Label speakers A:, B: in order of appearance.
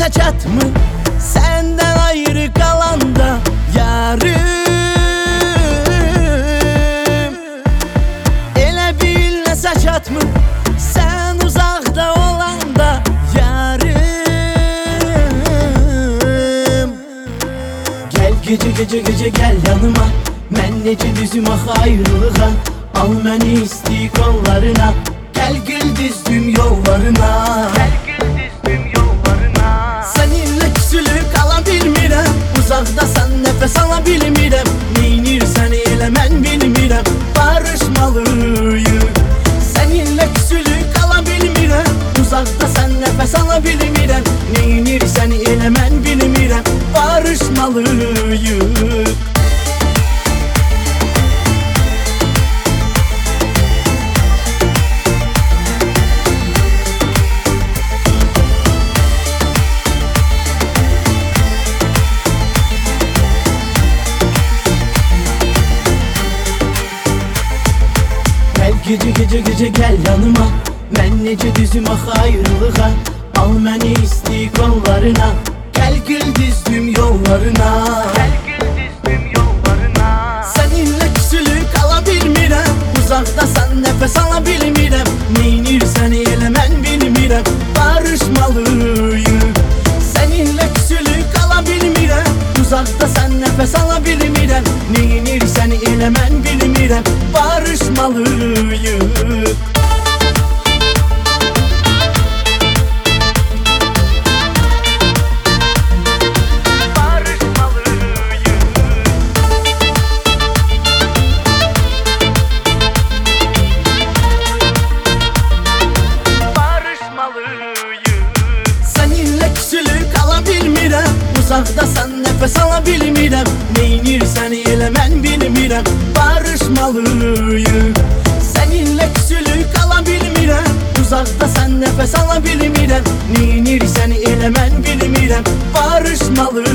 A: bilməsə çatmı səndən ayrı qalanda yarım. Elə bilməsə çatmı sən uzaqda olanda yarım. Gəl gecə gecə gecə gəl yanıma, mən necə düzüm axı ayrılığa. Al məni isti qollarına, gəl gül düzdüm yollarına. Səninlə küsülük ala bilmirəm, uzaqdasan nəfəs ala bilmirəm. Neynirsən elə mən bilmirəm, barışmalıyıq. Səninlə küsülük ala bilmirəm, uzaqdasan nəfəs ala bilmirəm. Neynirsən elə mən bilmirəm, barışmalıyıq. Gece gece gece gel yanıma, mən necə düzüm axı ayrılığa. Al məni isti qollarına, gəl gül düzdüm yollarına. Səninlə küsülük ala bilmirəm, uzaqdasan nəfəs ala bilmirəm. Neynirsən elə mən bilmirəm, barışmalıyıq. Səninlə küsülük ala bilmirəm, uzaqdasan nəfəs ala bilmirəm. Neynirsən elə mən bilmirəm, barışmalıyıq. Səninlə küsülük ala bilmirəm, uzaqdasan nəfəs ala bilmirəm. Neynirsən elə mən bilmirəm, barışmalıyıq. Səninlə küsülük ala bilmirəm, uzaqdasan nəfəs ala bilmirəm. Neynirsən elə mən bilmirəm, barışmalıyıq.